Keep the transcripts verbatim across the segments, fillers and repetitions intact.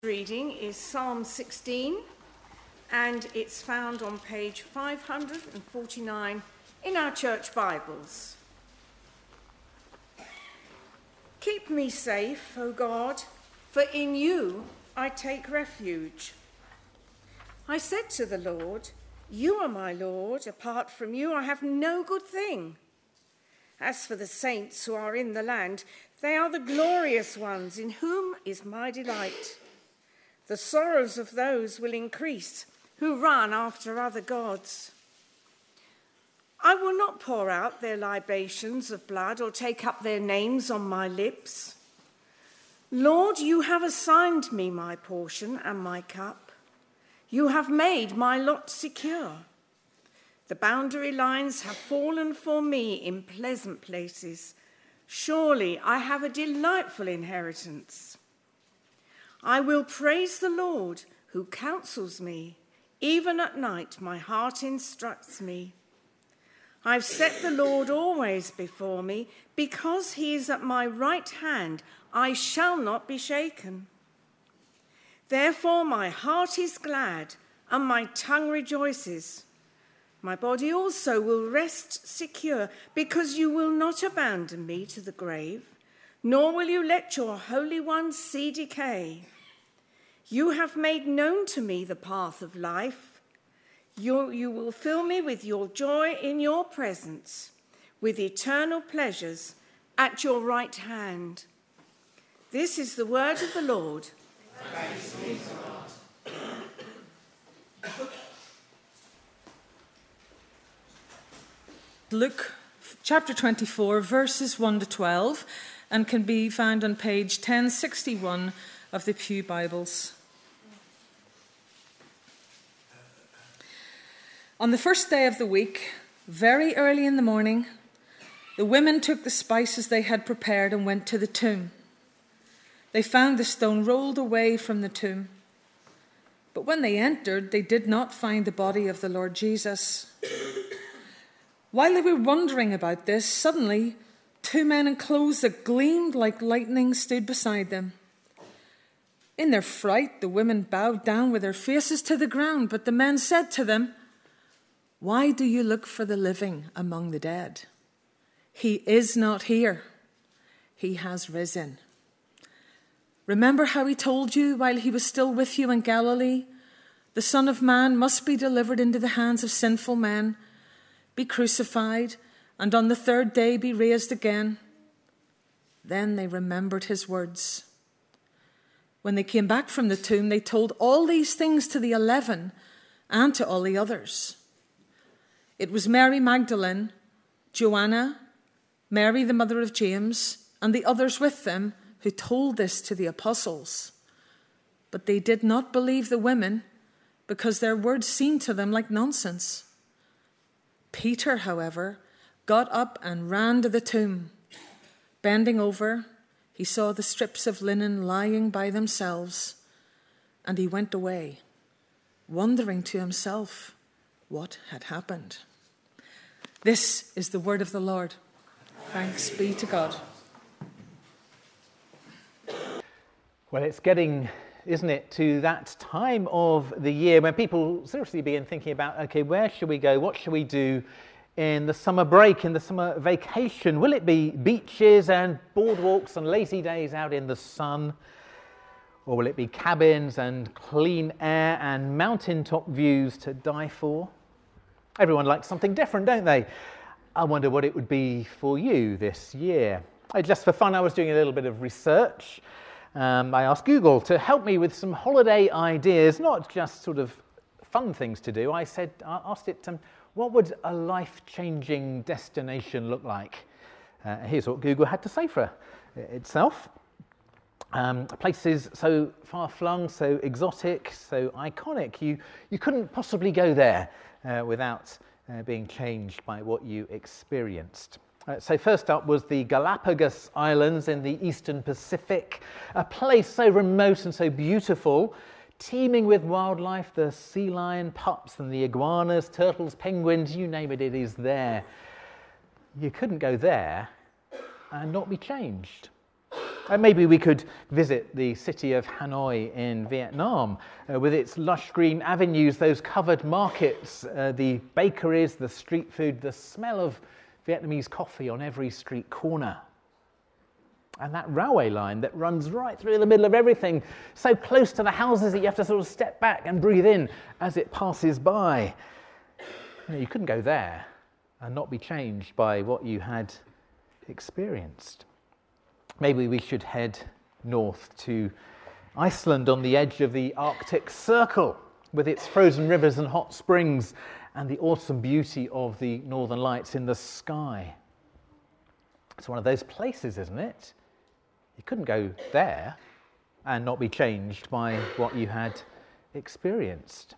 Reading is Psalm sixteen, and it's found on page five hundred forty-nine in our church Bibles. Keep me safe, O God, for in you I take refuge. I said to the Lord, you are my Lord, apart from you I have no good thing. As for the saints who are in the land, they are the glorious ones in whom is my delight. The sorrows of those will increase who run after other gods. I will not pour out their libations of blood or take up their names on my lips. Lord, you have assigned me my portion and my cup. You have made my lot secure. The boundary lines have fallen for me in pleasant places. Surely I have a delightful inheritance. I will praise the Lord who counsels me. Even at night my heart instructs me. I've set the Lord always before me. Because he is at my right hand, I shall not be shaken. Therefore my heart is glad and my tongue rejoices. My body also will rest secure, because you will not abandon me to the grave, nor will you let your Holy One see decay. You have made known to me the path of life. You, you will fill me with your joy in your presence, with eternal pleasures at your right hand. This is the word of the Lord. Thanks be to God. Luke chapter twenty-four, verses one to twelve, and can be found on page ten sixty-one of the Pew Bibles. On the first day of the week, very early in the morning, the women took the spices they had prepared and went to the tomb. They found the stone rolled away from the tomb. But when they entered, they did not find the body of the Lord Jesus. While they were wondering about this, suddenly two men in clothes that gleamed like lightning stood beside them. In their fright, the women bowed down with their faces to the ground, but the men said to them, "Why do you look for the living among the dead? He is not here. He has risen. Remember how he told you while he was still with you in Galilee? The Son of Man must be delivered into the hands of sinful men, be crucified, and on the third day be raised again." Then they remembered his words. When they came back from the tomb, they told all these things to the eleven and to all the others. It was Mary Magdalene, Joanna, Mary the mother of James, and the others with them who told this to the apostles. But they did not believe the women, because their words seemed to them like nonsense. Peter, however, got up and ran to the tomb. Bending over, he saw the strips of linen lying by themselves, and he went away, wondering to himself what had happened. This is the word of the Lord. Thanks be to God. Well, it's getting, isn't it, to that time of the year when people seriously begin thinking about, okay, where should we go? What should we do in the summer break, in the summer vacation? Will it be beaches and boardwalks and lazy days out in the sun? Or will it be cabins and clean air and mountaintop views to die for? Everyone likes something different, don't they? I wonder what it would be for you this year. Just for fun, I was doing a little bit of research. Um, I asked Google to help me with some holiday ideas, not just sort of fun things to do. I said, I asked it, um, what would a life-changing destination look like? Uh, here's what Google had to say for itself. Um, places so far-flung, so exotic, so iconic, you, you couldn't possibly go there uh, without uh, being changed by what you experienced. Uh, so first up was the Galapagos Islands in the Eastern Pacific, a place so remote and so beautiful, teeming with wildlife, the sea lion pups and the iguanas, turtles, penguins, you name it, it is there. You couldn't go there and not be changed. Uh, maybe we could visit the city of Hanoi in Vietnam uh, with its lush green avenues, those covered markets, uh, the bakeries, the street food, the smell of Vietnamese coffee on every street corner. And that railway line that runs right through the middle of everything, so close to the houses that you have to sort of step back and breathe in as it passes by. You know, you couldn't go there and not be changed by what you had experienced. Maybe we should head north to Iceland on the edge of the Arctic Circle with its frozen rivers and hot springs and the awesome beauty of the northern lights in the sky. It's one of those places, isn't it? You couldn't go there and not be changed by what you had experienced.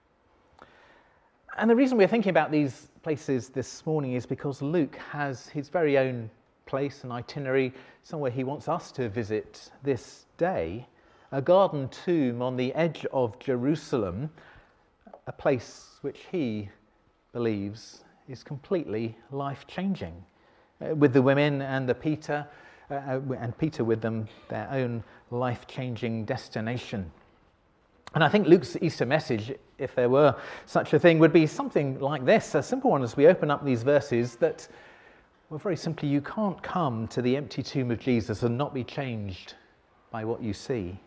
And the reason we're thinking about these places this morning is because Luke has his very own place and itinerary, somewhere he wants us to visit this day, a garden tomb on the edge of Jerusalem, a place which he believes is completely life-changing, uh, with the women and the Peter, uh, and Peter with them, their own life-changing destination. And I think Luke's Easter message, if there were such a thing, would be something like this, a simple one as we open up these verses, that, well, very simply, you can't come to the empty tomb of Jesus and not be changed by what you see.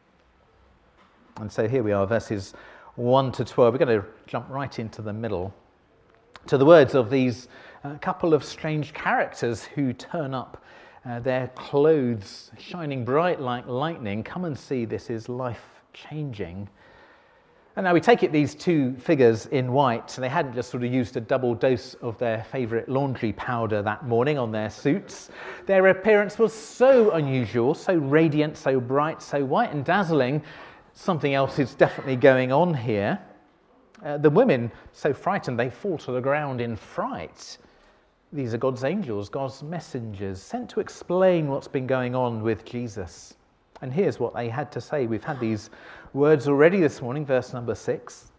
And so here we are, verses one to twelve. We're going to jump right into the middle to the words of these uh, couple of strange characters who turn up, uh, their clothes shining bright like lightning. Come and see, this is life-changing. And now we take it these two figures in white, they hadn't just sort of used a double dose of their favourite laundry powder that morning on their suits. Their appearance was so unusual, so radiant, so bright, so white and dazzling. Something else is definitely going on here. Uh, the women, so frightened, they fall to the ground in fright. These are God's angels, God's messengers, sent to explain what's been going on with Jesus. And here's what they had to say. We've had these words already this morning, verse number six.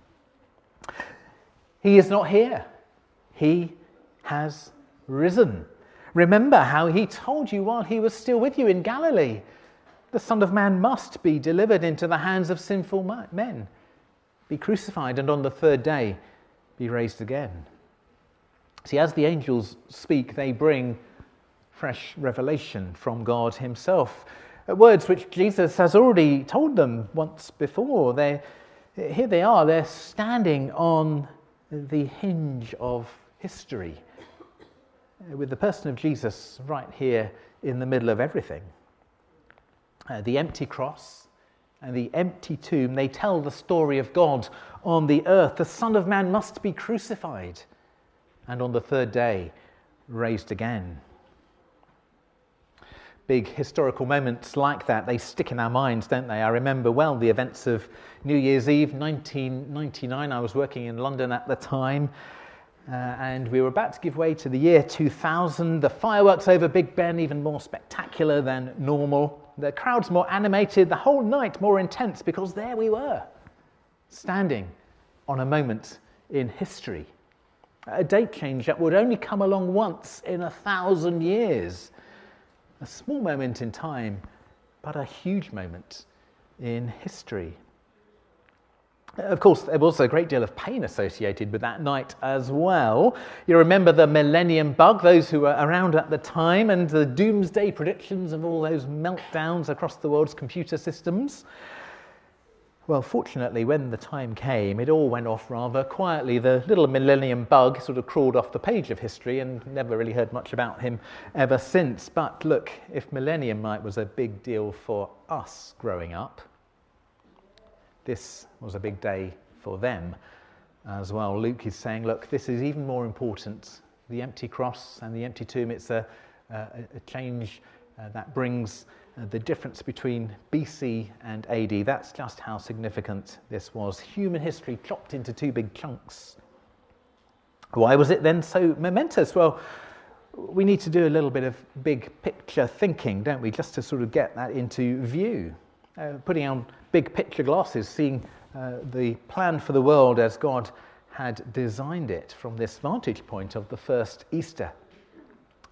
He is not here. He has risen. Remember how he told you while he was still with you in Galilee. The Son of Man must be delivered into the hands of sinful men, be crucified, and on the third day be raised again. See, as the angels speak, they bring fresh revelation from God himself. Words which Jesus has already told them once before. They, here they are, they're standing on the hinge of history, with the person of Jesus right here in the middle of everything. Uh, the empty cross and the empty tomb, they tell the story of God on the earth. The Son of Man must be crucified and on the third day raised again. Big historical moments like that, they stick in our minds, don't they? I remember well the events of New Year's Eve, nineteen ninety-nine. I was working in London at the time, uh, and we were about to give way to the year two thousand. The fireworks over Big Ben, even more spectacular than normal. The crowds more animated, the whole night more intense, because there we were, standing on a moment in history. A date change that would only come along once in a thousand years. A small moment in time, but a huge moment in history. Of course, there was a great deal of pain associated with that night as well. You remember the millennium bug, those who were around at the time, and the doomsday predictions of all those meltdowns across the world's computer systems. Well, fortunately, when the time came, it all went off rather quietly. The little millennium bug sort of crawled off the page of history and never really heard much about him ever since. But look, if millennium night was a big deal for us growing up, this was a big day for them as well. Luke is saying, look, this is even more important. The empty cross and the empty tomb, it's a, a, a change uh, that brings uh, the difference between B C and A D. That's just how significant this was. Human history chopped into two big chunks. Why was it then so momentous? Well, we need to do a little bit of big picture thinking, don't we, just to sort of get that into view. Uh, putting on big picture glasses, seeing uh, the plan for the world as God had designed it from this vantage point of the first Easter.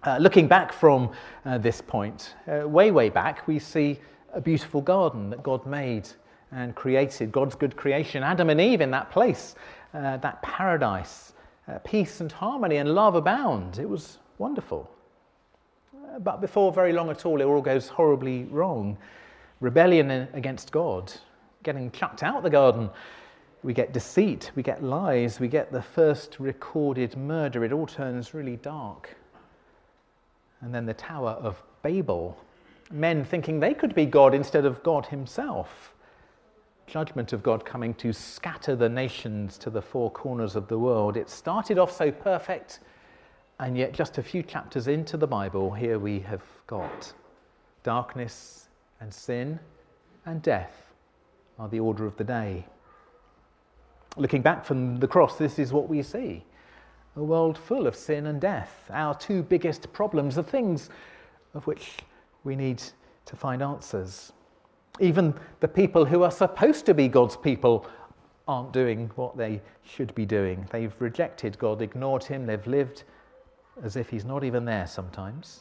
Uh, looking back from uh, this point, uh, way, way back, we see a beautiful garden that God made and created, God's good creation, Adam and Eve in that place, uh, that paradise, uh, peace and harmony and love abound. It was wonderful. Uh, but before very long at all, it all goes horribly wrong. Rebellion against God, getting chucked out of the garden. We get deceit, we get lies, we get the first recorded murder. It all turns really dark. And then the Tower of Babel, men thinking they could be God instead of God himself. Judgment of God coming to scatter the nations to the four corners of the world. It started off so perfect, and yet just a few chapters into the Bible, here we have got darkness and sin and death are the order of the day. Looking back from the cross, this is what we see. A world full of sin and death, our two biggest problems, the things of which we need to find answers. Even the people who are supposed to be God's people aren't doing what they should be doing. They've rejected God, ignored him, they've lived as if he's not even there sometimes.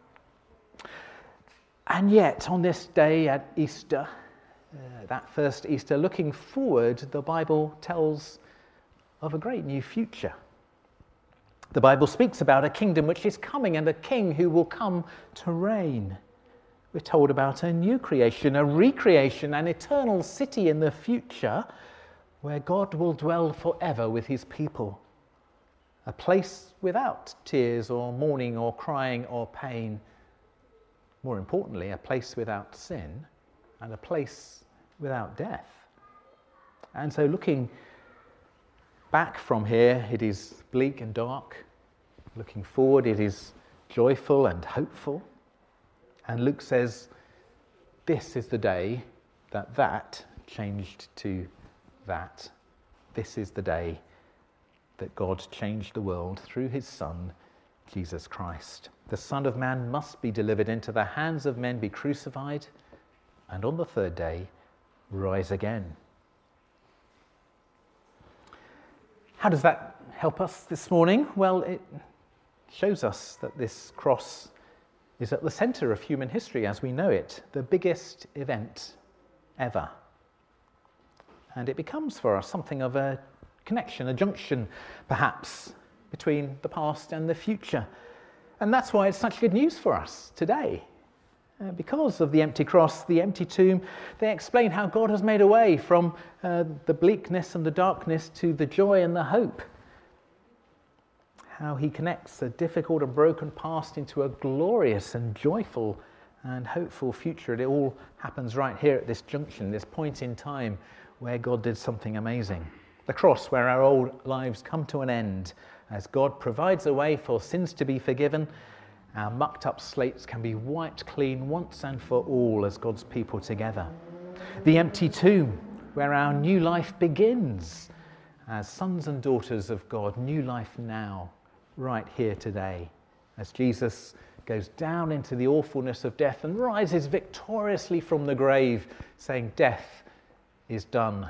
And yet, on this day at Easter, uh, that first Easter, looking forward, the Bible tells of a great new future. The Bible speaks about a kingdom which is coming and a king who will come to reign. We're told about a new creation, a recreation, an eternal city in the future where God will dwell forever with his people. A place without tears or mourning or crying or pain. More importantly, a place without sin and a place without death. And so looking back from here, it is bleak and dark. Looking forward, it is joyful and hopeful. And Luke says, this is the day that that changed to that. This is the day that God changed the world through his Son, Jesus Christ. The Son of Man must be delivered into the hands of men, be crucified, and on the third day, rise again. How does that help us this morning? Well, it shows us that this cross is at the centre of human history as we know it, the biggest event ever. And it becomes for us something of a connection, a junction, perhaps, between the past and the future. And that's why it's such good news for us today. Uh, because of the empty cross, the empty tomb, they explain how God has made a way from uh, the bleakness and the darkness to the joy and the hope. How he connects a difficult and broken past into a glorious and joyful and hopeful future. It all happens right here at this junction, this point in time where God did something amazing. The cross, where our old lives come to an end, as God provides a way for sins to be forgiven, our mucked up slates can be wiped clean once and for all as God's people together. The empty tomb, where our new life begins, as sons and daughters of God, new life now, right here today, as Jesus goes down into the awfulness of death and rises victoriously from the grave, saying, death is done.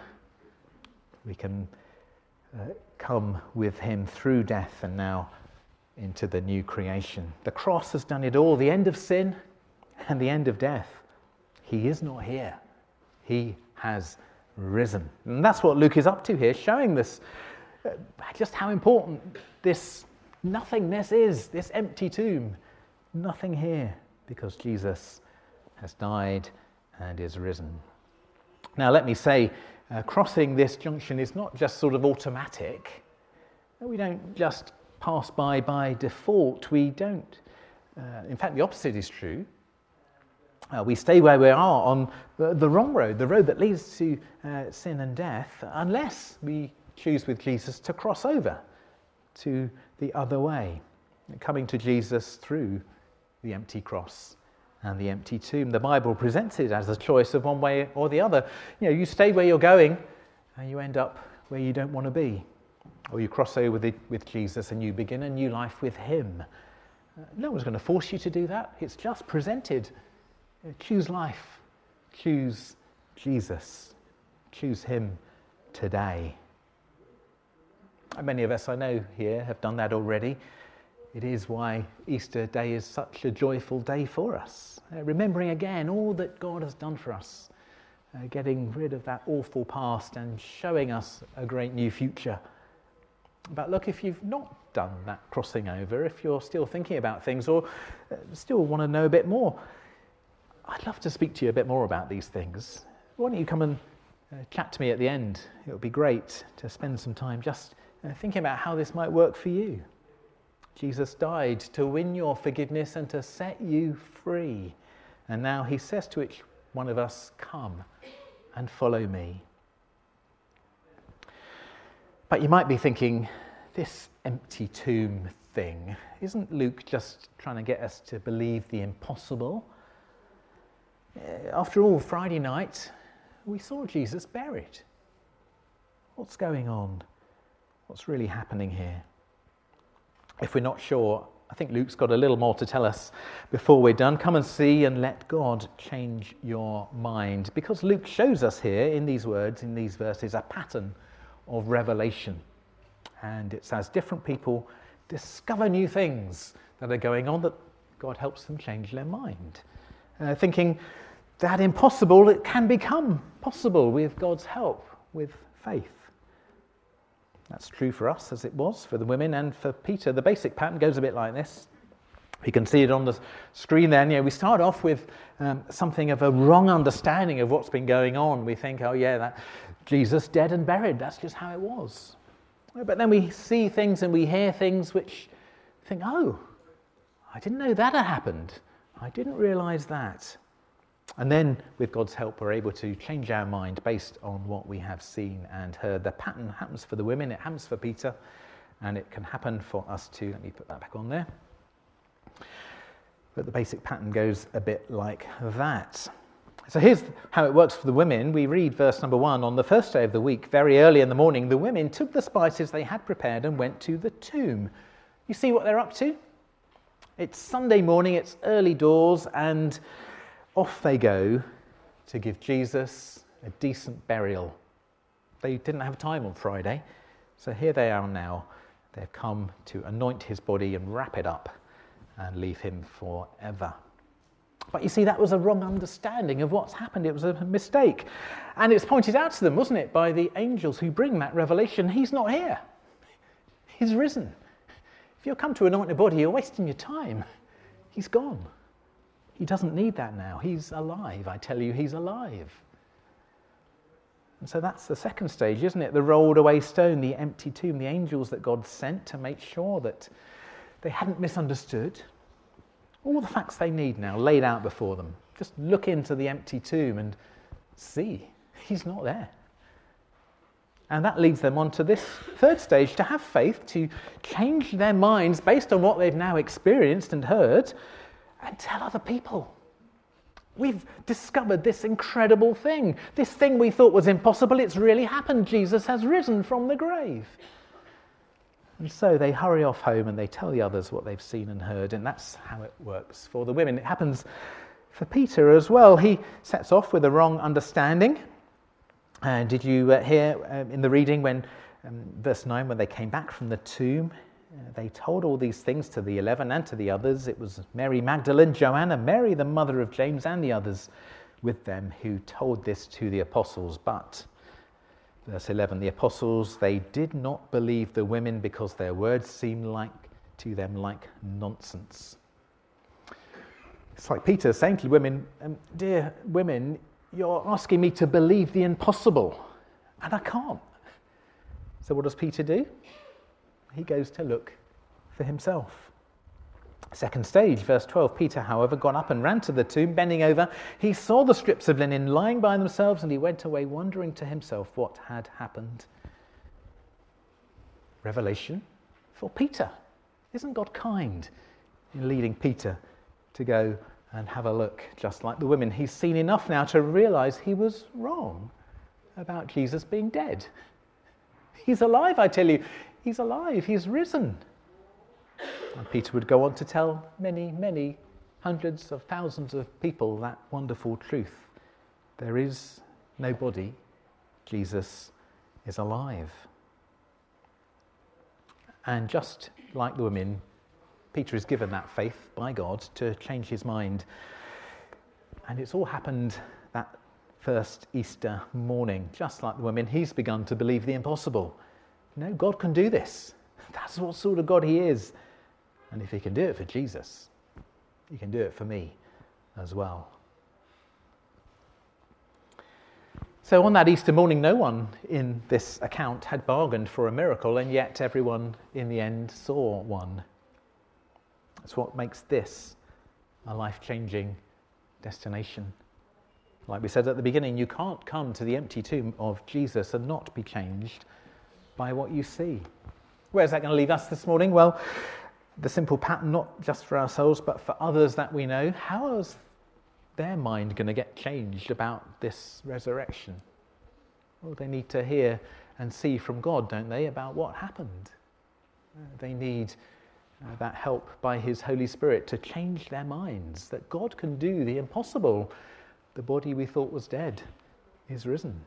We can uh, come with him through death and now into the new creation. The cross has done it all, the end of sin and the end of death. He is not here. He has risen. And that's what Luke is up to here, showing this, uh, just how important this nothingness is, this empty tomb. Nothing here, because Jesus has died and is risen. Now let me say, uh, crossing this junction is not just sort of automatic. We don't just pass by by default. We don't. Uh, in fact, the opposite is true. Uh, we stay where we are on the, the wrong road, the road that leads to uh, sin and death, unless we choose with Jesus to cross over to the other way, coming to Jesus through the empty cross and the empty tomb. The Bible presents it as a choice of one way or the other. You know, you stay where you're going and you end up where you don't want to be. Or you cross over with, it, with Jesus and you begin a new life with him. Uh, no one's going to force you to do that. It's just presented. Uh, choose life. Choose Jesus. Choose him today. And many of us I know here have done that already. It is why Easter Day is such a joyful day for us, uh, remembering again all that God has done for us, uh, getting rid of that awful past and showing us a great new future. But look, if you've not done that crossing over, if you're still thinking about things or uh, still want to know a bit more, I'd love to speak to you a bit more about these things. Why don't you come and uh, chat to me at the end? It would be great to spend some time just uh, thinking about how this might work for you. Jesus died to win your forgiveness and to set you free. And now he says to each one of us, come and follow me. But you might be thinking, this empty tomb thing, isn't Luke just trying to get us to believe the impossible? After all, Friday night, we saw Jesus buried. What's going on? What's really happening here? If we're not sure, I think Luke's got a little more to tell us before we're done. Come and see and let God change your mind. Because Luke shows us here in these words, in these verses, a pattern of revelation. And it's as different people discover new things that are going on that God helps them change their mind. Uh, thinking that impossible, it can become possible with God's help, with faith. That's true for us as it was for the women and for Peter. The basic pattern goes a bit like this. You can see it on the screen there. You know, we start off with um, something of a wrong understanding of what's been going on. We think, oh yeah, that Jesus dead and buried. That's just how it was. But then we see things and we hear things which think, oh, I didn't know that had happened. I didn't realise that. And then, with God's help, we're able to change our mind based on what we have seen and heard. The pattern happens for the women, it happens for Peter, and it can happen for us too. Let me put that back on there. But the basic pattern goes a bit like that. So here's how it works for the women. We read verse number one. On the first day of the week, very early in the morning, the women took the spices they had prepared and went to the tomb. You see what they're up to? It's Sunday morning, it's early doors, and off they go to give Jesus a decent burial. They didn't have time on Friday, so here they are now. They've come to anoint his body and wrap it up and leave him forever. But you see, that was a wrong understanding of what's happened. It was a mistake. And it's pointed out to them, wasn't it, by the angels who bring that revelation. He's not here. He's risen. If you'll come to anoint a body, you're wasting your time. He's gone. He doesn't need that now. He's alive. I tell you, he's alive. And so that's the second stage, isn't it? The rolled away stone, the empty tomb, the angels that God sent to make sure that they hadn't misunderstood. All the facts they need now laid out before them. Just look into the empty tomb and see. He's not there. And that leads them on to this third stage, to have faith, to change their minds based on what they've now experienced and heard, and tell other people. We've discovered this incredible thing. This thing we thought was impossible, it's really happened. Jesus has risen from the grave. And so they hurry off home and they tell the others what they've seen and heard, and that's how it works for the women. It happens for Peter as well. He sets off with a wrong understanding. And did you uh, hear um, in the reading when, um, verse nine, when they came back from the tomb, uh, they told all these things to the eleven and to the others. It was Mary Magdalene, Joanna, Mary the mother of James, and the others with them who told this to the apostles. But, verse eleven, the apostles, they did not believe the women because their words seemed like to them like nonsense. It's like Peter saying to the women, um, dear women, you're asking me to believe the impossible, and I can't. So what does Peter do? He goes to look for himself. Second stage, verse twelve, Peter, however, got up and ran to the tomb, bending over. He saw the strips of linen lying by themselves, and he went away wondering to himself what had happened. Revelation for Peter. Isn't God kind in leading Peter to go and have a look, just like the women? He's seen enough now to realise he was wrong about Jesus being dead. He's alive, I tell you. He's alive. He's risen. And Peter would go on to tell many, many hundreds of thousands of people that wonderful truth. There is no body. Jesus is alive. And just like the women, Peter is given that faith by God to change his mind. And it's all happened that first Easter morning. Just like the women, he's begun to believe the impossible. You know, God can do this. That's what sort of God he is. And if he can do it for Jesus, he can do it for me as well. So on that Easter morning, no one in this account had bargained for a miracle, and yet everyone in the end saw one. That's what makes this a life-changing destination. Like we said at the beginning, you can't come to the empty tomb of Jesus and not be changed by what you see. Where's that going to leave us this morning? Well, the simple pattern, not just for ourselves, but for others that we know. How is their mind going to get changed about this resurrection? Well, they need to hear and see from God, don't they, about what happened. Uh, they need uh, that help by his Holy Spirit to change their minds, that God can do the impossible. The body we thought was dead is risen.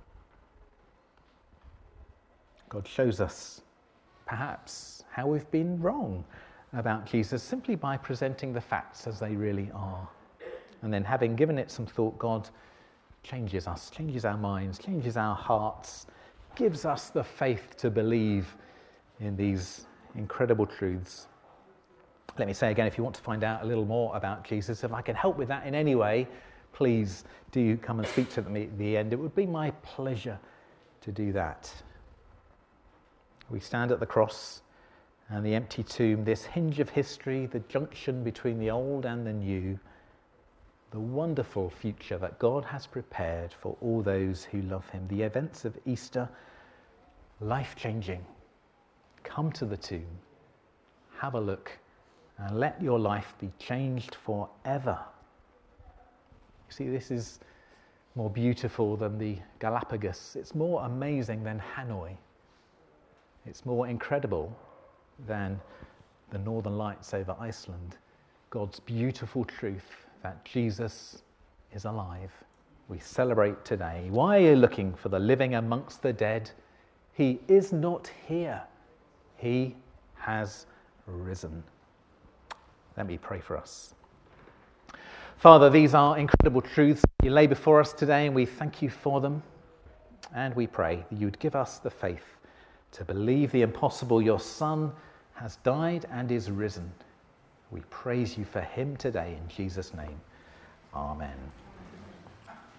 God shows us, perhaps, how we've been wrong about Jesus simply by presenting the facts as they really are. And then having given it some thought, God changes us, changes our minds, changes our hearts, gives us the faith to believe in these incredible truths. Let me say again, if you want to find out a little more about Jesus, if I can help with that in any way, please do come and speak to me at the end. It would be my pleasure to do that. We stand at the cross and the empty tomb, this hinge of history, the junction between the old and the new, the wonderful future that God has prepared for all those who love him. The events of Easter, life-changing. Come to the tomb, have a look, and let your life be changed forever. You see, this is more beautiful than the Galapagos. It's more amazing than Hanoi. It's more incredible than the Northern Lights over Iceland. God's beautiful truth that Jesus is alive. We celebrate today. Why are you looking for the living amongst the dead? He is not here. He has risen. Let me pray for us. Father, these are incredible truths you lay before us today, and we thank you for them. And we pray that you would give us the faith to believe the impossible. Your Son has died and is risen. We praise you for him today in Jesus' name. Amen.